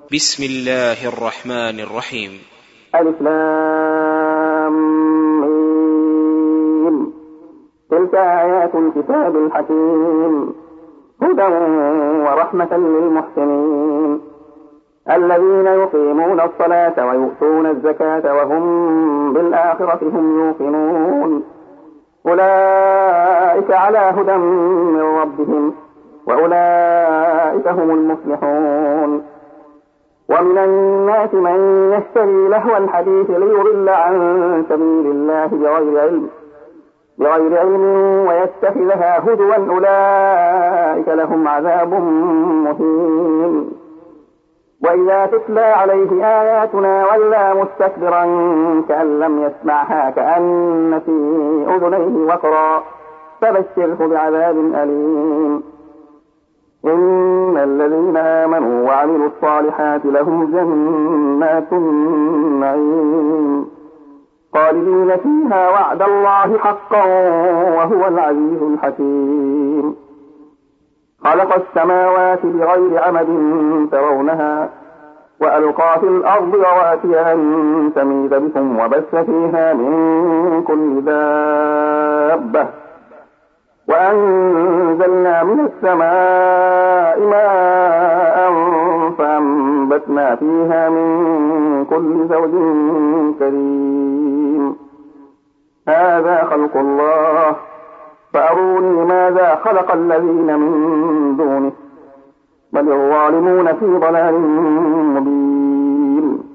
بسم الله الرحمن الرحيم. ألف لام ميم. تلك آيات الكتاب الحكيم هدى ورحمة للمحسنين الذين يقيمون الصلاة ويؤتون الزكاة وهم بالآخرة هم يوقنون أولئك على هدى من ربهم وأولئك هم المفلحون. ومن الناس من يشتري لهو الحديث ليضل عن سبيل الله بغير علم ويتخذها هزوا أولئك لهم عذاب مهين. وإذا تتلى عليه آياتنا ولى مستكبرا كأن لم يسمعها كأن في أذنيه وقرا فبشره بعذاب أليم. إن الذين آمنوا وعملوا الصالحات لهم جنات النعيم خالدين فيها وعد الله حقا وهو العزيز الحكيم. خلق السماوات بغير عمد ترونها وألقى في الأرض رواسي أن تميد بكم وبث فيها من كل دابة وأنزلنا من السماء ماء فأنبتنا فيها من كل زوج كريم. هذا خلق الله فأروني ماذا خلق الذين من دونه بل الظالمون في ضلال مبين.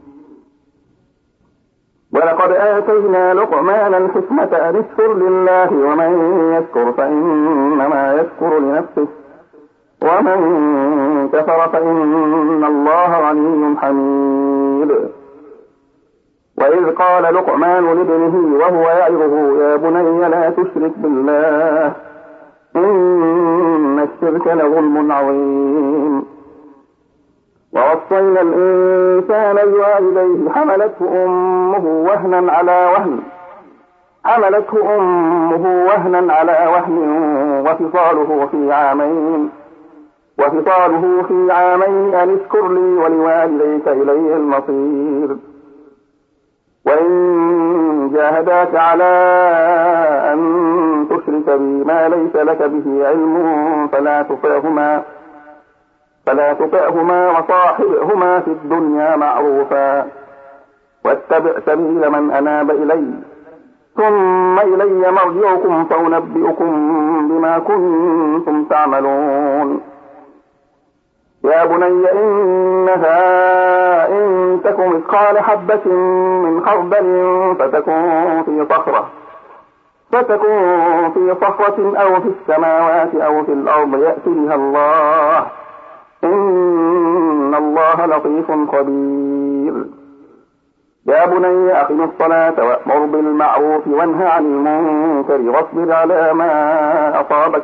ولقد آتينا لقمان الحكمة أن اشكر لله ومن يشكر فإنما يشكر لنفسه ومن كفر فإن الله غني حميد. وإذ قال لقمان لابنه وهو يعظه يا بني لا تشرك بالله إن الشرك لظلم عظيم. ووصينا الإنسان بوالديه حملته أمه وهنا على وهن وفصاله في عامين أن اشكر لي ولوالديك إلي المصير. وإن جاهداك على أن تشرك بي ما ليس لك به علم فلا تطعهما وصاحبهما في الدنيا معروفا واتبع سبيل من أناب إلي ثم إلي مرجعكم فأنبئكم بما كنتم تعملون. يا بني إنها إن تك مثقال حبة من خردل فتكن في صخرة أو في السماوات أو في الأرض يأت بها الله إن الله لطيف خبير. يا بني أقم الصلاة وأمر بالمعروف وانه عن المنكر واصبر على ما أصابك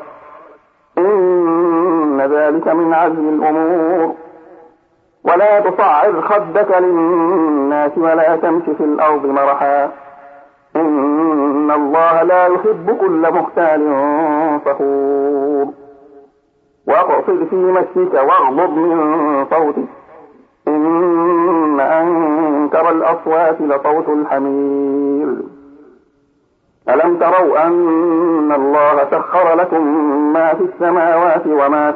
إن ذلك من عزم الأمور. ولا تصعر خدك للناس ولا تمش في الأرض مرحا إن الله لا يحب كل مختال فخور. واقصد في مشيك واغضض من صوتك إن أنكر الأصوات لصوت الحمير. ألم تروا أن الله سخر لكم ما في السماوات وما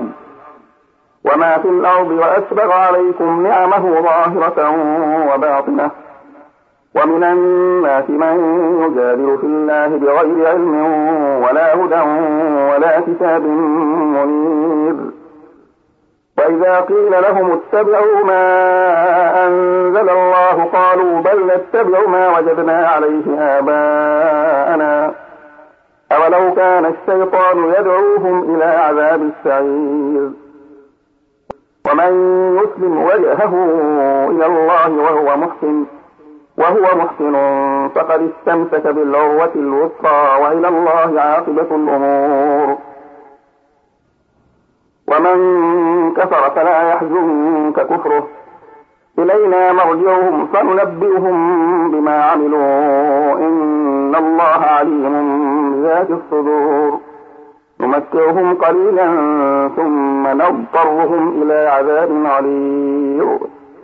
في الأرض وأسبغ عليكم نعمه ظاهرة وباطنة ومن الناس من يجادل في الله بغير علم ولا هدى ولا كتاب منير. وإذا قيل لهم اتبعوا ما أنزل الله قالوا بل نتبع ما وجدنا عليه آباءنا أولو كان الشيطان يدعوهم إلى عذاب السعير. ومن يسلم وجهه إلى الله وهو محسن فقد استمسك بالعروة الوثقى وإلى الله عاقبة الأمور. ومن كفر فلا يحزنك كفره إلينا مرجعهم فننبئهم بما عملوا إن الله عليم بذات الصدور. نمتعهم قليلا ثم نضطرهم إلى عذاب غليظ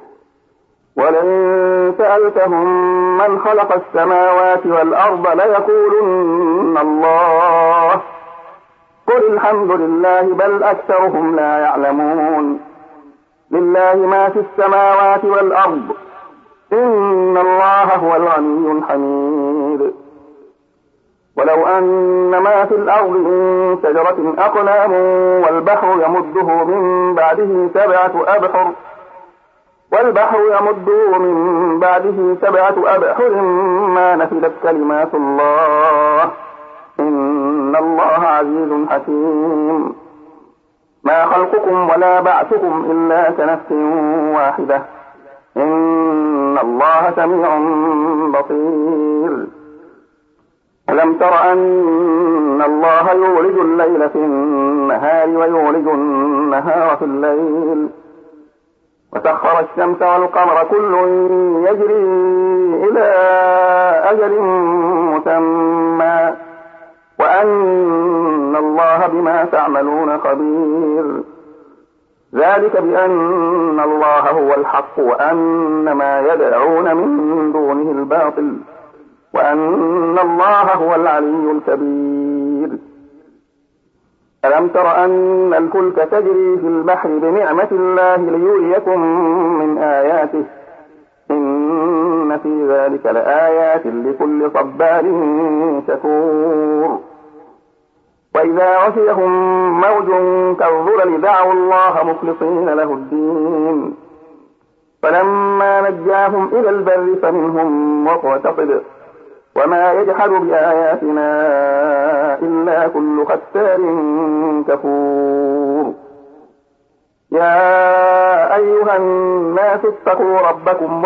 ولئن سألتهم من خلق السماوات والأرض ليقولن الله قل الحمد لله بل أكثرهم لا يعلمون لله ما في السماوات والأرض إن الله هو الغني الحميد ولو أن ما في الأرض من شجرة أقلام والبحر يمده من بعده سبعة أبحر ما نفدت كلمات الله إن الله عزيز حكيم ما خلقكم ولا بعثكم إلا كنفس واحدة إن الله سميع بصير ألم تر أن الله يولج الليل في النهار ويولج النهار في الليل وسخر الشمس والقمر كل يجري إلى أجل مسمى وأن الله بما تعملون خبير ذلك بأن الله هو الحق وأن ما يدعون من دونه الباطل وأن الله هو العلي الكبير ألم تر أن الفلك تجري في البحر بنعمة الله ليريكم من آياته إن في ذلك لآيات لكل صبار شكور وإذا غشيهم موج كالظلل دعوا الله مخلصين له الدين فلما نجاهم إلى البر فمنهم مقتصد وما يجحد بآياتنا إلا كل ختار كفور يا أيها الناس اتقوا ربكم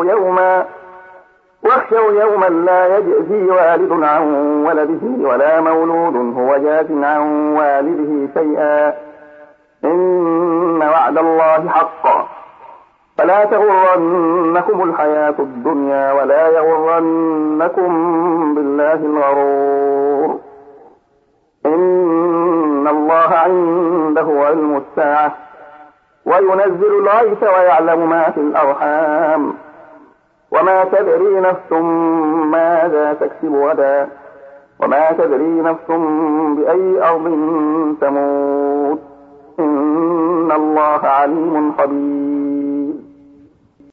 واخشوا يوما لا يجزي والد عن ولده ولا مولود هو جاز عن والده شيئا إن وعد الله حق فلا تغرنكم الحياة الدنيا ولا يغرنكم بالله الغرور إن الله عنده علم الساعة وينزل الغيث ويعلم ما في الأرحام وما تدري نفس ماذا تكسب غدا وما تدري نفس بأي أرض تموت إن الله عليم خبير